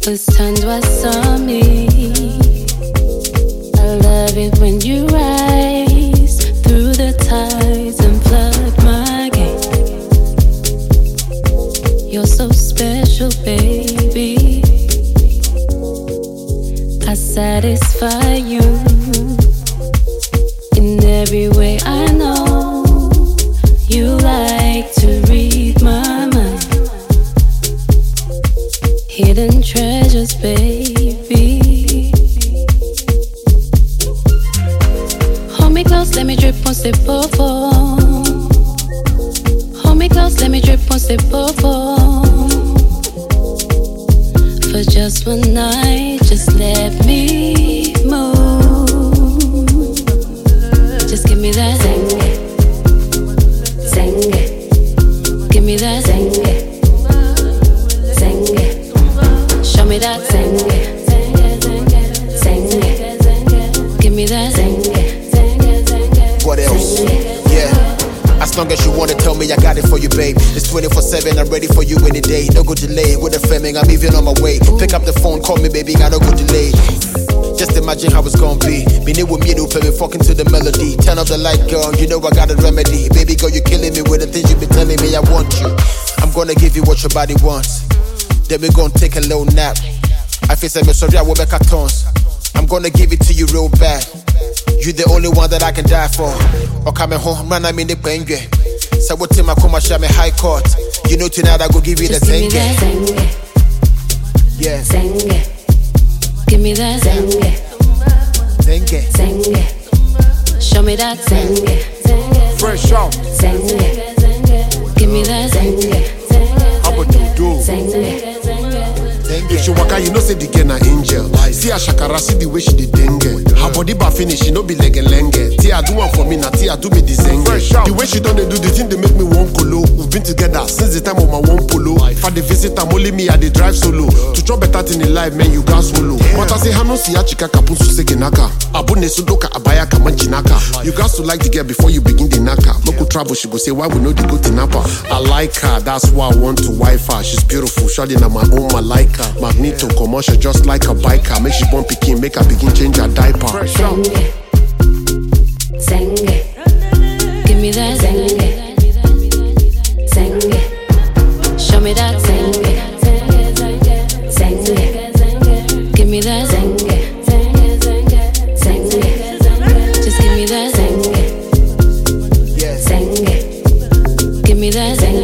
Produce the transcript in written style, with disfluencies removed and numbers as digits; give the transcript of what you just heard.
was turned what's on me. I love it when you rise through the tides and flood my gate. You're so special, baby. I satisfy you in every way. I know you like to read my mind. Hidden treasures, baby. Hold me close, let me drip on sip of foam. Hold me close, let me drip on sip of foam. For just one night, just let me move. Just give me that zengue, zengue. Give me that zengue, zengue. Show me that zengue, zengue. Give me that zengue. What else? Yeah. As long as you wanna tell me, I got it for you, babe. It's 24/7, I'm ready for you any day. No go delay, with a framing, I'm even on my way. Pick up the phone, call me, baby, got no go delay. Just imagine how it's gonna be. Me with me to play me fucking to the melody. Turn off the light, girl, you know I got a remedy. Baby girl, you're killing me with the things you been telling me I want you. I'm gonna give you what your body wants. Then we gonna take a little nap. I feel like me sorry, I will make a tons. I'm gonna give it to you real bad. You the only one that I can die for. Or coming home, man, I'm in the pengue. So what time I come and show me high court. You know tonight I go give you the zengue. Yeah. Zengue. Give me that zengue. Zengue. Zengue. Show me that zengue. Fresh out. Zengue. Give me that zengue. How about you do? Zengue. If she waka, you know say the girl na angel. See her shakara, see the way she dey dengue. Her body bar finish, she no be lenge. Tia do one for me, na Tia do me the zenge. The way she done they do the thing, they make me one colo. We've been together since the time of my one polo. For the visit, I'm only me, I dey drive solo. To chop better thing in life, man, you got solo. But I say, Hano si chika kapun su segenaka. Abune sudoka abaya kamanjinaka. You got to like the girl before you begin the naka. Local travel, she go say, why we know the go to Napa? I like her, that's why I want to wife her. She's beautiful, shawty na my own, I like her. Magneto commercial, just like a biker. Make she born picking, make her begin change her diaper. Zengue. Zengue. Give me that zengue. Zengue. Show me that zengue. Zengue. Give me that zengue. Zengue. Just give me that zengue. Yeah. Zengue. Give me that zengue.